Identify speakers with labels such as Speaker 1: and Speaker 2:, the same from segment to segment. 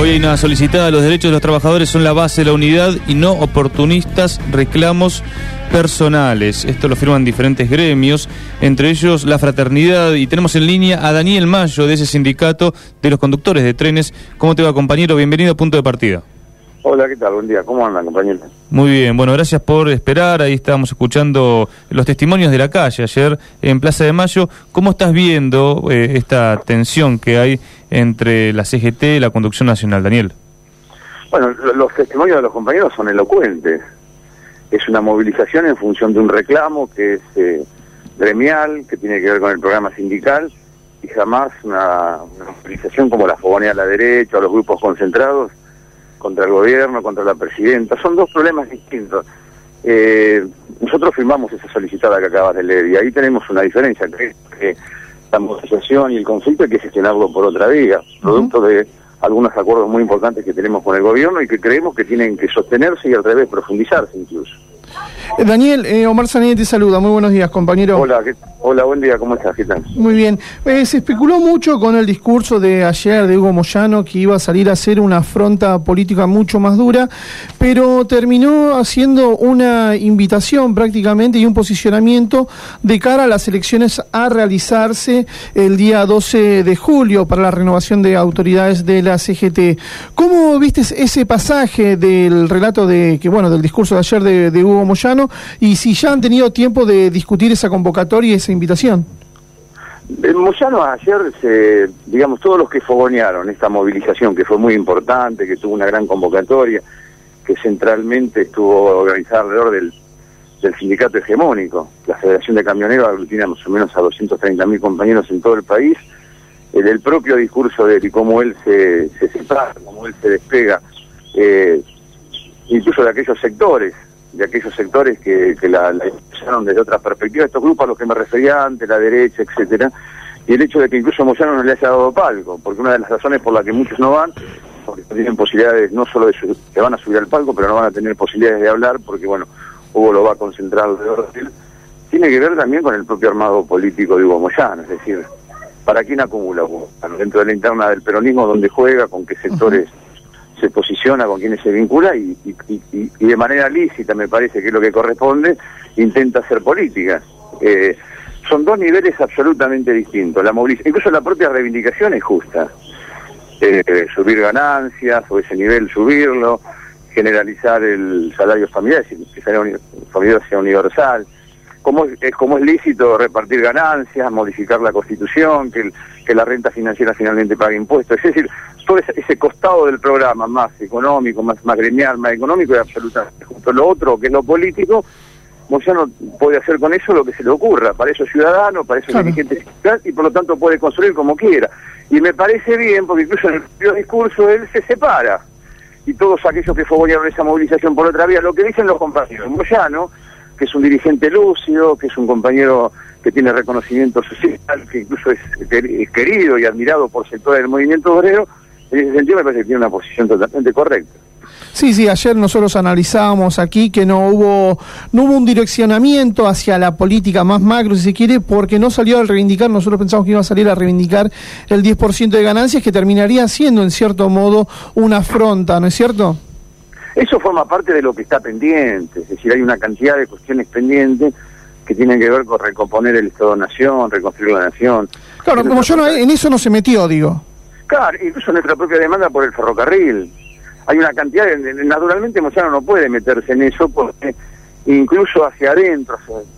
Speaker 1: Hoy hay una solicitada. Los derechos de los trabajadores son la base de la unidad y no oportunistas reclamos personales. Esto lo firman diferentes gremios, entre ellos la Fraternidad. Y tenemos en línea a Daniel Mayo, de ese sindicato de los conductores de trenes. ¿Cómo te va, compañero? Bienvenido a Punto de Partida.
Speaker 2: Hola, ¿qué tal? Buen día. ¿Cómo andan, compañero?
Speaker 1: Muy bien, bueno, gracias por esperar. Ahí estábamos escuchando los testimonios de la calle ayer en Plaza de Mayo. ¿Cómo estás viendo esta tensión que hay entre la CGT y la conducción nacional, Daniel?
Speaker 2: Bueno, los testimonios de los compañeros son elocuentes. Es una movilización en función de un reclamo que es gremial, que tiene que ver con el programa sindical, y jamás una movilización como la fogonea a la derecha o los grupos concentrados contra el gobierno, contra la presidenta. Son dos problemas distintos. Nosotros firmamos esa solicitada que acabas de leer, y ahí tenemos una diferencia, que la movilización y el conflicto hay que gestionarlo por otra vía, producto de algunos acuerdos muy importantes que tenemos con el gobierno y que creemos que tienen que sostenerse y al revés profundizarse incluso.
Speaker 3: Daniel, Omar Zanetti te saluda. Muy buenos días, compañero.
Speaker 2: Hola, buen día, ¿cómo estás? ¿Qué tal?
Speaker 3: Muy bien. Se especuló mucho con el discurso de ayer de Hugo Moyano, que iba a salir a hacer una afronta política mucho más dura, pero terminó haciendo una invitación prácticamente y un posicionamiento de cara a las elecciones a realizarse el día 12 de julio para la renovación de autoridades de la CGT. ¿Cómo viste ese pasaje del relato del discurso de ayer de Hugo Moyano, y si ya han tenido tiempo de discutir esa convocatoria y esa invitación?
Speaker 2: Moyano ayer, todos los que fogonearon esta movilización, que fue muy importante, que tuvo una gran convocatoria, que centralmente estuvo organizada alrededor del sindicato hegemónico, la Federación de Camioneros aglutina más o menos a 230.000 compañeros en todo el país, el propio discurso de él y cómo él se separa, cómo él se despega, incluso de aquellos sectores que la escucharon desde otras perspectivas, estos grupos a los que me refería antes, la derecha, etcétera, y el hecho de que incluso Moyano no le haya dado palco, porque una de las razones por las que muchos no van, porque no tienen posibilidades, no solo que van a subir al palco, pero no van a tener posibilidades de hablar, porque Hugo lo va a concentrar alrededor de él, tiene que ver también con el propio armado político de Hugo Moyano, es decir, ¿para quién acumula Hugo? Dentro de la interna del peronismo, donde juega, con qué sectores se posiciona, con quienes se vincula y de manera lícita, me parece que es lo que corresponde, intenta hacer política. Son dos niveles absolutamente distintos. La movilización, incluso la propia reivindicación es justa. Subir ganancias, o ese nivel subirlo, generalizar el salario familiar, es decir, que el salario familiar sea universal. Como es lícito repartir ganancias, modificar la Constitución, que la renta financiera finalmente pague impuestos. Es decir, todo ese costado del programa más económico, más gremial, más económico, es absolutamente justo. Lo otro, que es lo político, Moyano puede hacer con eso lo que se le ocurra. Para eso es ciudadano, para eso es dirigente sindical, y por lo tanto puede construir como quiera. Y me parece bien, porque incluso en el propio discurso él se separa. Y todos aquellos que fogonearon esa movilización por otra vía, lo que dicen los compañeros, Moyano, que es un dirigente lúcido, que es un compañero que tiene reconocimiento social, que incluso es querido y admirado por sectores del movimiento obrero, en ese sentido me parece que tiene una posición totalmente correcta.
Speaker 3: Sí, ayer nosotros analizábamos aquí que no hubo un direccionamiento hacia la política más macro, si se quiere, porque no salió a reivindicar, nosotros pensamos que iba a salir a reivindicar el 10% de ganancias, que terminaría siendo, en cierto modo, una afronta, ¿no es cierto?
Speaker 2: Eso forma parte de lo que está pendiente, es decir, hay una cantidad de cuestiones pendientes que tienen que ver con recomponer el Estado-Nación, reconstruir la Nación.
Speaker 3: Claro, como yo en eso no se metió, digo.
Speaker 2: Claro, incluso nuestra propia demanda por el ferrocarril. Hay una cantidad, naturalmente Moyano no puede meterse en eso, porque incluso hacia adentro,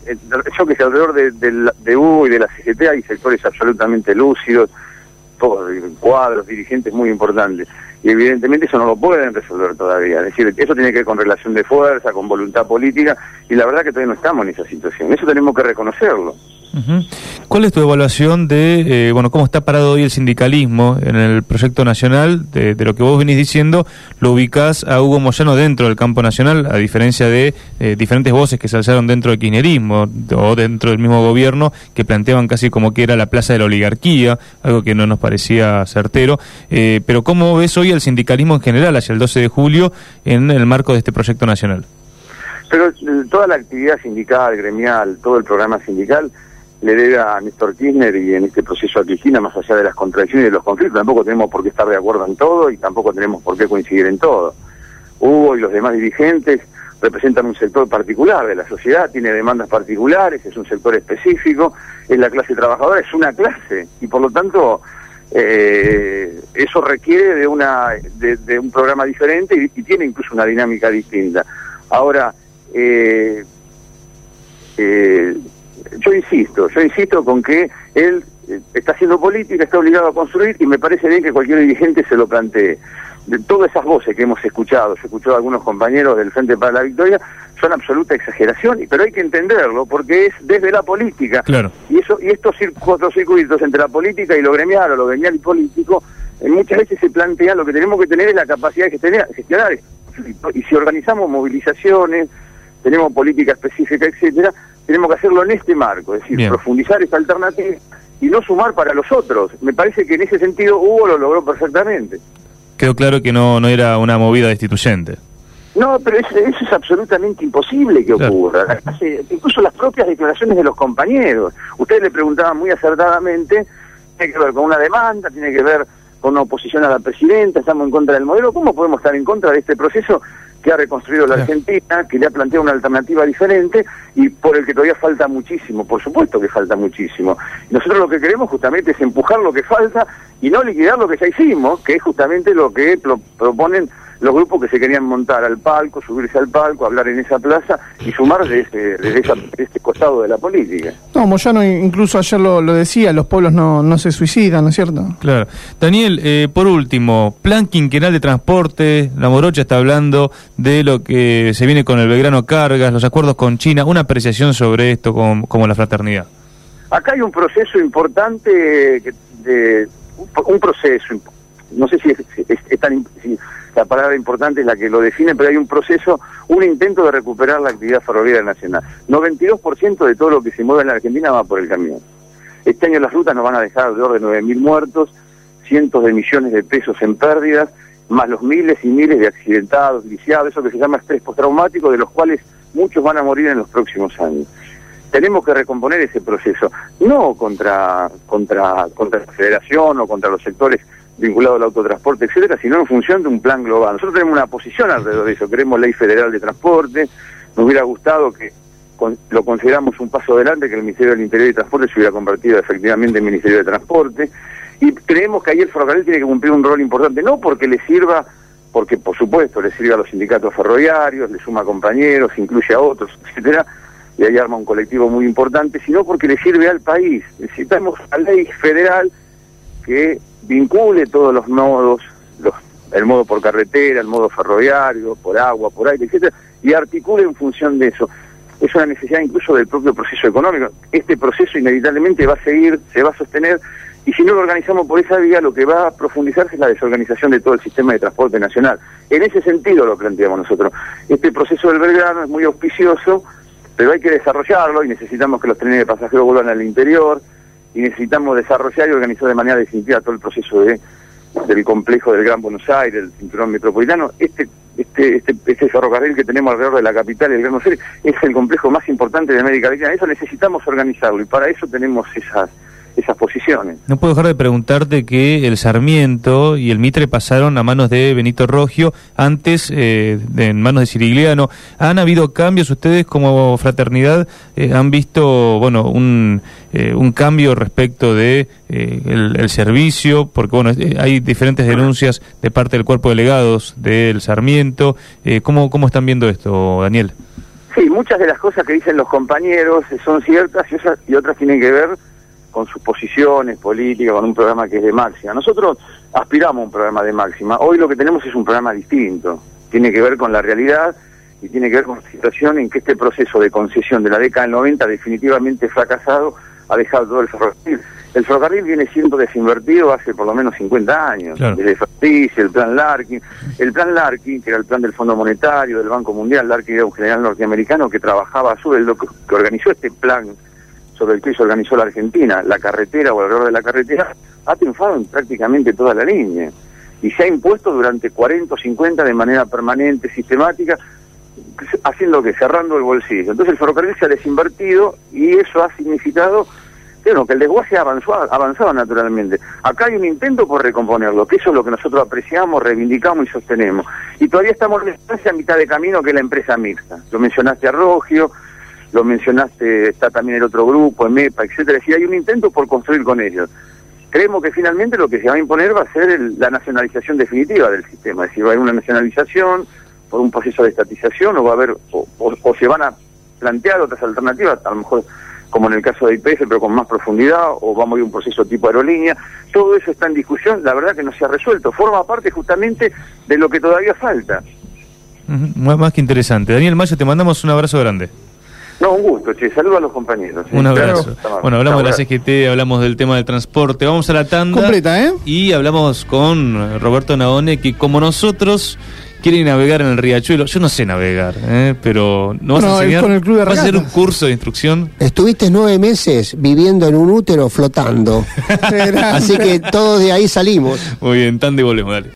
Speaker 2: yo que sé, alrededor de Hugo y de la CGT hay sectores absolutamente lúcidos, todos cuadros, dirigentes muy importantes, y evidentemente eso no lo pueden resolver todavía. Es decir, eso tiene que ver con relación de fuerza, con voluntad política, y la verdad que todavía no estamos en esa situación. Eso tenemos que reconocerlo.
Speaker 1: ¿Cuál es tu evaluación de cómo está parado hoy el sindicalismo en el proyecto nacional? De lo que vos venís diciendo, lo ubicás a Hugo Moyano dentro del campo nacional, a diferencia de diferentes voces que se alzaron dentro del kirchnerismo o dentro del mismo gobierno, que planteaban casi como que era la plaza de la oligarquía, algo que no nos parecía certero. Pero ¿cómo ves hoy el sindicalismo en general hacia el 12 de julio en el marco de este proyecto nacional?
Speaker 2: Pero toda la actividad sindical, gremial, todo el programa sindical le debe a Néstor Kirchner y en este proceso a Cristina, más allá de las contradicciones y de los conflictos. Tampoco tenemos por qué estar de acuerdo en todo y tampoco tenemos por qué coincidir en todo. Hugo y los demás dirigentes representan un sector particular de la sociedad, tiene demandas particulares, es un sector específico, es la clase trabajadora, es una clase, y por lo tanto eso requiere de un programa diferente y tiene incluso una dinámica distinta. Ahora, yo insisto con que él está haciendo política, está obligado a construir, y me parece bien que cualquier dirigente se lo plantee. De todas esas voces que hemos escuchado, yo he escuchado a algunos compañeros del Frente para la Victoria, son absoluta exageración, pero hay que entenderlo, porque es desde la política.
Speaker 1: Claro. Y
Speaker 2: estos cortocircuitos entre la política y lo gremial, o lo gremial y político, muchas veces se plantea, lo que tenemos que tener es la capacidad de gestionar. Y si organizamos movilizaciones, tenemos política específica, etcétera, tenemos que hacerlo en este marco, es decir, bien, profundizar esta alternativa y no sumar para los otros. Me parece que en ese sentido Hugo lo logró perfectamente.
Speaker 1: Quedó claro que no era una movida destituyente.
Speaker 2: No, pero eso es absolutamente imposible que ocurra. Claro. Incluso las propias declaraciones de los compañeros. Ustedes le preguntaban muy acertadamente, tiene que ver con una demanda, tiene que ver con una oposición a la presidenta, estamos en contra del modelo. ¿Cómo podemos estar en contra de este proceso que ha reconstruido la Argentina, que le ha planteado una alternativa diferente y por el que todavía falta muchísimo? Por supuesto que falta muchísimo. Y nosotros lo que queremos justamente es empujar lo que falta y no liquidar lo que ya hicimos, que es justamente lo que proponen los grupos que se querían montar al palco, subirse al palco, hablar en esa plaza y sumar desde este costado de la política.
Speaker 3: No, Moyano incluso ayer lo decía, los pueblos no se suicidan, ¿no es cierto?
Speaker 1: Claro. Daniel, por último, plan quinquenal de transporte, la Morocha está hablando de lo que se viene con el Belgrano Cargas, los acuerdos con China, una apreciación sobre esto como la fraternidad.
Speaker 2: Acá hay un proceso importante, un proceso, no sé si si la palabra importante es la que lo define, pero hay un proceso, un intento de recuperar la actividad ferroviaria nacional. 92% de todo lo que se mueve en la Argentina va por el camión. Este año las rutas nos van a dejar de orden 9.000 muertos, cientos de millones de pesos en pérdidas, más los miles y miles de accidentados, lisiados, eso que se llama estrés postraumático, de los cuales muchos van a morir en los próximos años. Tenemos que recomponer ese proceso, no contra la federación o contra los sectores vinculados al autotransporte, etcétera, sino en función de un plan global. Nosotros tenemos una posición alrededor de eso, queremos ley federal de transporte, nos hubiera gustado que lo consideramos un paso adelante, que el Ministerio del Interior y Transporte se hubiera convertido efectivamente en Ministerio de Transporte, y creemos que ahí el ferrocarril tiene que cumplir un rol importante, no porque le sirva, porque por supuesto le sirve a los sindicatos ferroviarios, le suma compañeros, incluye a otros, etcétera, y ahí arma un colectivo muy importante, sino porque le sirve al país. Necesitamos una ley federal que vincule todos los modos, el modo por carretera, el modo ferroviario, por agua, por aire, etcétera, y articule en función de eso. Es una necesidad incluso del propio proceso económico. Este proceso inevitablemente va a seguir, se va a sostener, y si no lo organizamos por esa vía, lo que va a profundizarse es la desorganización de todo el sistema de transporte nacional. En ese sentido lo planteamos nosotros. Este proceso del Belgrano es muy auspicioso, pero hay que desarrollarlo y necesitamos que los trenes de pasajeros vuelvan al interior, y necesitamos desarrollar y organizar de manera definitiva todo el proceso del complejo del Gran Buenos Aires, del cinturón metropolitano. Este ferrocarril que tenemos alrededor de la capital y el Gran Buenos Aires es el complejo más importante de América Latina. Eso necesitamos organizarlo y para eso tenemos esas posiciones.
Speaker 1: No puedo dejar de preguntarte que el Sarmiento y el Mitre pasaron a manos de Benito Rogio, antes en manos de Cirigliano. ¿Han habido cambios ustedes como fraternidad? ¿Han visto un cambio respecto de el servicio? Porque hay diferentes denuncias de parte del cuerpo de delegados del Sarmiento. ¿Cómo están viendo esto, Daniel?
Speaker 2: Sí, muchas de las cosas que dicen los compañeros son ciertas y otras tienen que ver con sus posiciones políticas, con un programa que es de máxima. Nosotros aspiramos a un programa de máxima. Hoy lo que tenemos es un programa distinto. Tiene que ver con la realidad y tiene que ver con la situación en que este proceso de concesión de la década del 90 definitivamente fracasado, ha dejado todo el ferrocarril. El ferrocarril viene siendo desinvertido hace por lo menos 50 años. Claro. Desde Fratici, el plan Larkin. El plan Larkin, que era el plan del Fondo Monetario, del Banco Mundial, Larkin era un general norteamericano que trabajaba a su vez, que organizó este plan sobre el que se organizó la Argentina, la carretera o alrededor de la carretera, ha triunfado en prácticamente toda la línea. Y se ha impuesto durante 40 o 50 de manera permanente, sistemática, haciendo cerrando el bolsillo. Entonces el ferrocarril se ha desinvertido y eso ha significado Bueno, que el desguace avanzaba naturalmente. Acá hay un intento por recomponerlo, que eso es lo que nosotros apreciamos, reivindicamos y sostenemos. Y todavía estamos en a mitad de camino, que es la empresa mixta. Lo mencionaste a Rogio, lo mencionaste, está también el otro grupo, EMEPA, etcétera. Es decir, hay un intento por construir con ellos. Creemos que finalmente lo que se va a imponer va a ser la nacionalización definitiva del sistema. Es decir, va a haber una nacionalización por un proceso de estatización, o va a haber, o se van a plantear otras alternativas, a lo mejor como en el caso de YPF, pero con más profundidad, o vamos a ir a un proceso tipo aerolínea. Todo eso está en discusión, la verdad que no se ha resuelto. Forma parte justamente de lo que todavía falta.
Speaker 1: Más que interesante. Daniel Mayo, te mandamos un abrazo grande.
Speaker 2: No, un gusto, saludos a los compañeros.
Speaker 1: Un abrazo. Bueno, hablamos de la CGT, hablamos del tema del transporte. Vamos a la tanda.
Speaker 3: Completa, ¿eh?
Speaker 1: Y hablamos con Roberto Nahone, que como nosotros quiere navegar en el riachuelo. Yo no sé navegar, pero ¿no vas a enseñar?
Speaker 3: Con el club de
Speaker 1: ¿Vas a hacer un curso de instrucción?
Speaker 4: Estuviste 9 meses viviendo en un útero flotando. Así que todos de ahí salimos.
Speaker 1: Muy bien, tanda y volvemos, dale.